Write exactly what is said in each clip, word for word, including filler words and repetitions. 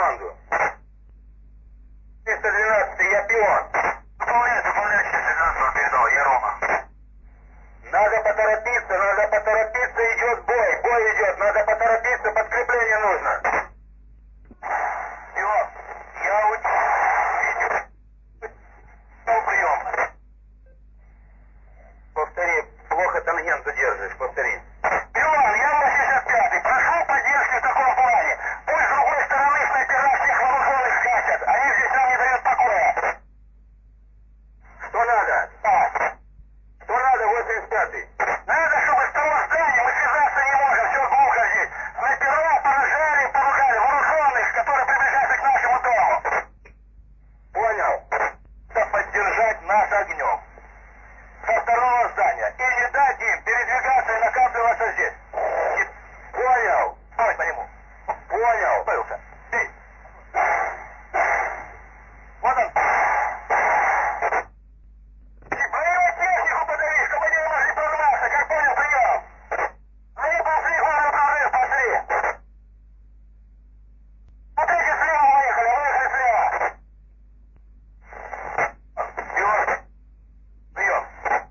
команду. триста двенадцать, я пион. Выполняет, выполняет, триста двенадцать передал, я Рома. Надо поторопиться, надо поторопиться, идет бой, бой идет, надо поторопиться, подкрепление нужно. Пион, я учу. Прием. Повтори, плохо тангенту держишь, повтори. Пион, я восемьдесят пятый, прошу поддержки в таком плане. Пусть с другой стороны снайпера всех вооруженных скачат, они здесь нам не дают покоя. Что надо? А. Что надо, восемьдесят пятый? Надо, чтобы с того здания мы связаться не можем, все глухо здесь. Снайпера поражали, поругали вооруженных, которые приближаются к нашему дому. Понял. Да поддержать нас огнем. Со второго здания. И не дать им передвигаться и накапливаться здесь. И... Понял. Стой по нему. Понял. Появился. Эй. Вот он. Боевую технику подавись, чтобы они не могли прорваться. Как понял, прием. Они пошли, главный прорыв, пошли. Смотрите, слева выехали, выехали слева. Пилон. Прием.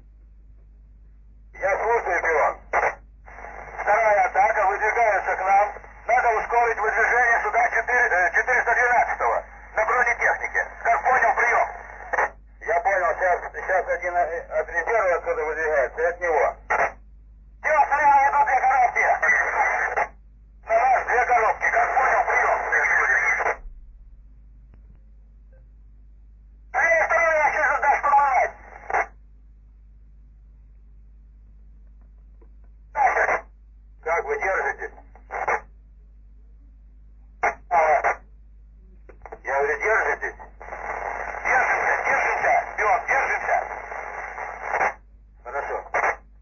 Я слушаю, пилон. Вторая атака, выдвигаются к нам. Надо ускорить выдвижение сюда четыреста двенадцатого на бронетехнике. Как понял, прием. Я понял, сейчас, сейчас один от резерва отсюда выдвигается, и от него. Все, слева идут две коробки. На нас две коробки, как понял, прием. Две стороны я сейчас отдашь штурмовать. Как вы держитесь? Я говорю, держитесь? Держимся, держимся, пион, держимся. Хорошо.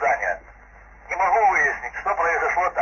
задания. Не могу выяснить, что произошло